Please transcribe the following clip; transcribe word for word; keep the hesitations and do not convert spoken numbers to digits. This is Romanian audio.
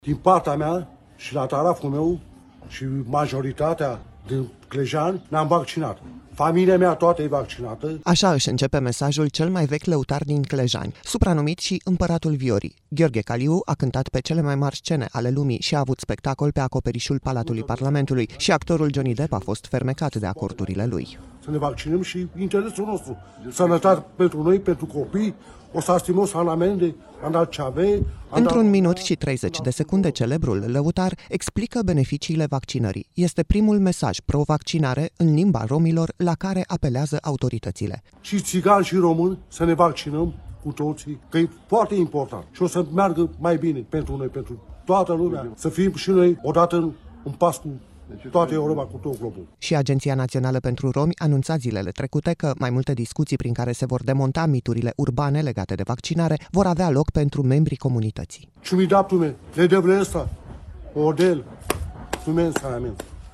Din partea mea și la taraful meu și majoritatea din clejani ne-am vaccinat. Familia mea toată e vaccinată. Așa își începe mesajul cel mai vechi lăutar din Clejani, supranumit și Împăratul Viorii. Gheorghe Caliu a cântat pe cele mai mari scene ale lumii și a avut spectacol pe acoperișul Palatului Parlamentului și actorul Johnny Depp a fost fermecat de acordurile lui. Să ne vaccinăm și interesul nostru. Sănătate pentru noi, pentru copii, o să stimăm sanamente, andal ce ave. Într-un minut și treizeci de secunde, celebrul lăutar explică beneficiile vaccinării. Este primul mesaj pro-vaccinare în limba romilor la care apelează autoritățile. Și țigani și români să ne vaccinăm cu toții, că e foarte important și o să meargă mai bine pentru noi, pentru toată lumea, să fim și noi odată în, în pas cu toată Europa, cu tot globul. Și Agenția Națională pentru Romi anunța zilele trecute că mai multe discuții prin care se vor demonta miturile urbane legate de vaccinare vor avea loc pentru membrii comunității. Și mi-a dat, le dă vreo asta, odel, tu men,